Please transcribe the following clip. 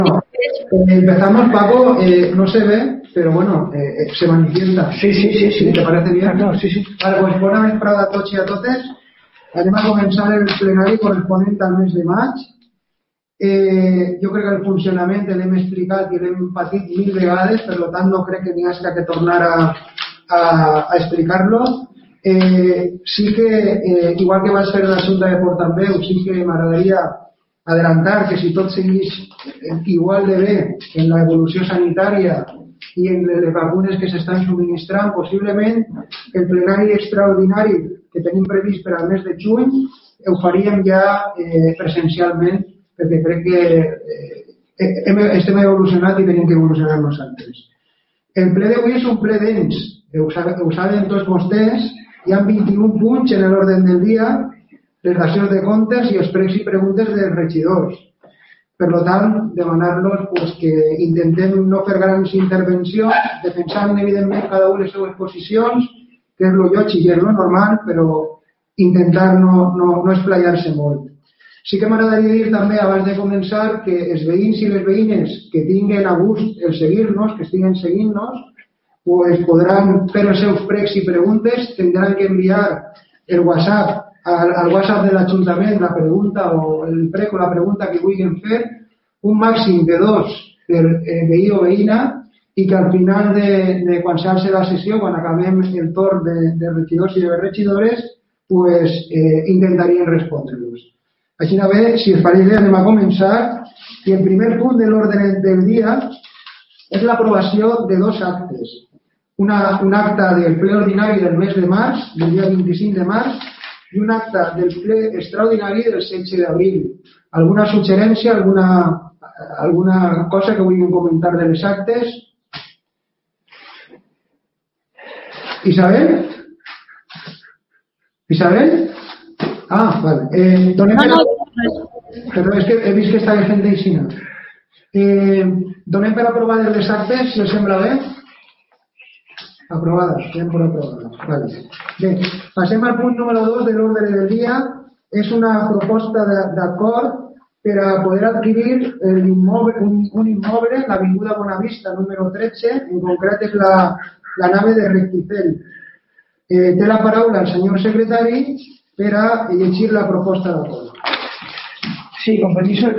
Empezamos, Paco, no se ve, pero bueno, se manifiesta. Sí. ¿Te parece bien? Claro, sí. Vale, pues bona vesprada a tots i a totes. Anem a començar el plenari corresponent al mes de maig. Jo crec que el funcionament l'hem explicat i l'hem patit 1000 vegades, per tant no crec que n'hi hagi que tornar a explicar-lo. Sí que, igual que vaig fer la Junta de Portaveu, sí que m'agradaria adelantar que si tot seguís igual de bé en la evolució sanitària i en les vacunes que s'estan subministrant, possiblement el plenari extraordinari que tenim previst per al mes de juny ho faríem ja presencialment, perquè crec que estem evolucionat i tenim que evolucionar nosaltres. El ple d'avui és un ple dens, ho saben tots vostès, hi ha 21 punts en l'ordre del dia, les racions de comptes i els pregs i preguntes dels regidors. Per tant, demanar-los pues, que intentem no fer grans intervencions, defensant evidentment cada una les seues posicions, que és el lògic i és el normal, però intentar no esplaiar-se molt. Sí que m'agradaria dir també, abans de començar, que els veïns i les veïnes que tinguen a gust el seguir-nos, que estiguen seguint-nos, pues, podran fer els seus pregs i preguntes, tindran que enviar el WhatsApp al WhatsApp de l'Ajuntament la pregunta o el prec o la pregunta que vulguin fer, un màxim de 2 per veí o veïna, i que al final de quan s'alça la sessió, quan acabem el torn de regidors i de regidores, pues, intentarien respondre-los. Així bé, si us pareix bé, anem a començar. I el primer punt de l'ordre del dia és l'aprovació de 2 actes. Un acte del ple ordinari del mes de març, del dia 25 de març, i un acte del ple extraordinari del 16 d'abril. Alguna suggerència, alguna cosa que vulguin comentar de les actes? Isabel? Ah, vale. Perdó, és que he vist que estava fent d'eixina. Donem per aprovades les actes, si us sembla bé? Aprovades, bien por aprovadas. Vale. Bé, passem al punt número 2 de l'ordre del dia. És una proposta d'acord per a poder adquirir un immoble, l'avinguda Bonavista número 13, en concret és la nave de Rectifel. Té la paraula el senyor secretari per a llegir la proposta d'acord. Sí, con permiso del